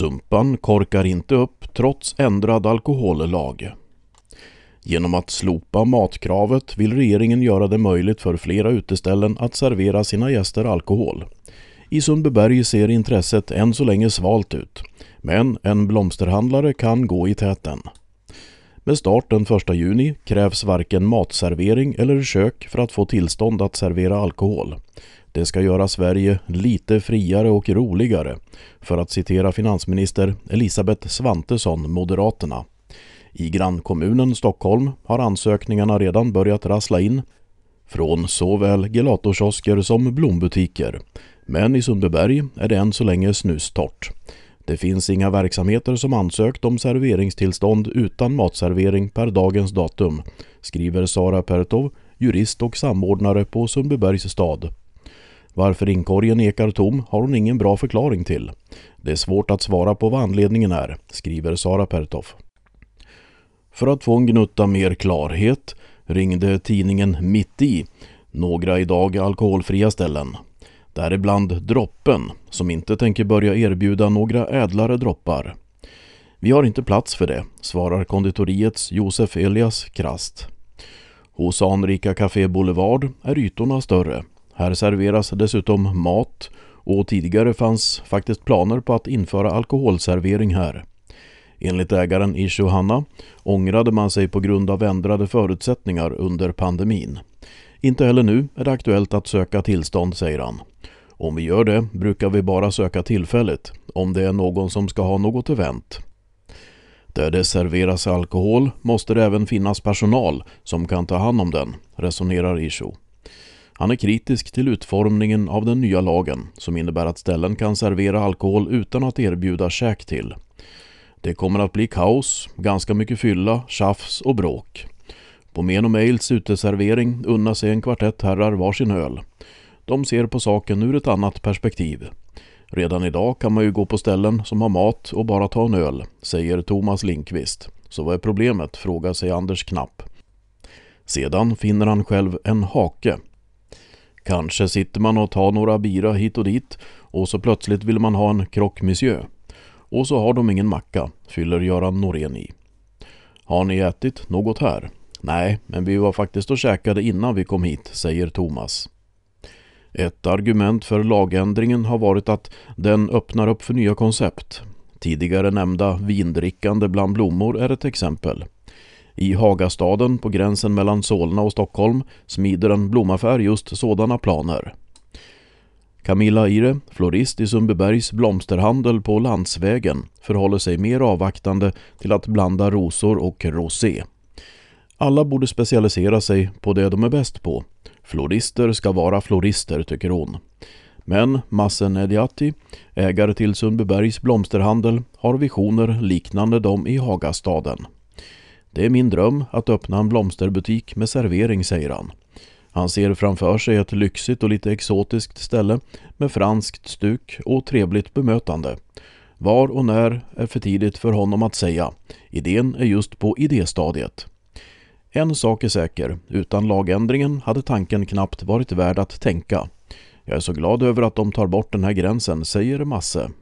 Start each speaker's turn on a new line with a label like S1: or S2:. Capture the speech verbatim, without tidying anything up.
S1: Sumpan korkar inte upp trots ändrad alkohollag. Genom att slopa matkravet vill regeringen göra det möjligt för flera uteställen att servera sina gäster alkohol. I Sundbyberg ser intresset än så länge svalt ut, men en blomsterhandlare kan gå i täten. Med start den första juni krävs varken matservering eller kök för att få tillstånd att servera alkohol. Det ska göra Sverige lite friare och roligare, för att citera finansminister Elisabeth Svantesson, Moderaterna. I grannkommunen Stockholm har ansökningarna redan börjat rassla in från såväl gelatorkiosker som blombutiker. Men i Sundbyberg är det än så länge snustort. Det finns inga verksamheter som ansökt om serveringstillstånd utan matservering per dagens datum, skriver Sara Pertov, jurist och samordnare på Sundbybergs stad. Varför inkorgen ekar tom har hon ingen bra förklaring till. Det är svårt att svara på vad anledningen är, skriver Sara Pertov. För att få en gnutta mer klarhet ringde tidningen Mitt i några idag alkoholfria ställen. Däribland Droppen, som inte tänker börja erbjuda några ädlare droppar. Vi har inte plats för det, svarar konditoriets Josef Elias krasst. Hos Anrika Café Boulevard är ytorna större. Här serveras dessutom mat och tidigare fanns faktiskt planer på att införa alkoholservering här. Enligt ägaren i Johanna ångrade man sig på grund av ändrade förutsättningar under pandemin. Inte heller nu är det aktuellt att söka tillstånd, säger han. Om vi gör det brukar vi bara söka tillfälligt, om det är någon som ska ha något event. Där det serveras alkohol måste det även finnas personal som kan ta hand om den, resonerar Isho. Han är kritisk till utformningen av den nya lagen som innebär att ställen kan servera alkohol utan att erbjuda käk till. Det kommer att bli kaos, ganska mycket fylla, tjafs och bråk. På Men och Mails uteservering unnar sig en kvartett herrar varsin öl. De ser på saken ur ett annat perspektiv. Redan idag kan man ju gå på ställen som har mat och bara ta en öl, säger Thomas Lindqvist. Så vad är problemet, frågar sig Anders Knapp. Sedan finner han själv en hake. Kanske sitter man och tar några bira hit och dit och så plötsligt vill man ha en croque monsieur. Och så har de ingen macka, fyller Göran Norén i. Har ni ätit något här? Nej, men vi var faktiskt och käkade innan vi kom hit, säger Thomas. Ett argument för lagändringen har varit att den öppnar upp för nya koncept. Tidigare nämnda vindrickande bland blommor är ett exempel. I Hagastaden på gränsen mellan Solna och Stockholm smider en blomaffär just sådana planer. Camilla Ire, florist i Sundbybergs blomsterhandel på Landsvägen, förhåller sig mer avvaktande till att blanda rosor och rosé. Alla borde specialisera sig på det de är bäst på. Florister ska vara florister, tycker hon. Men Massen Ediati, ägare till Sundbybergs blomsterhandel, har visioner liknande dem i Hagastaden. Det är min dröm att öppna en blomsterbutik med servering, säger han. Han ser framför sig ett lyxigt och lite exotiskt ställe med franskt stuk och trevligt bemötande. Var och när är för tidigt för honom att säga. Idén är just på idéstadiet. En sak är säker, utan lagändringen hade tanken knappt varit värd att tänka. Jag är så glad över att de tar bort den här gränsen, säger Masse.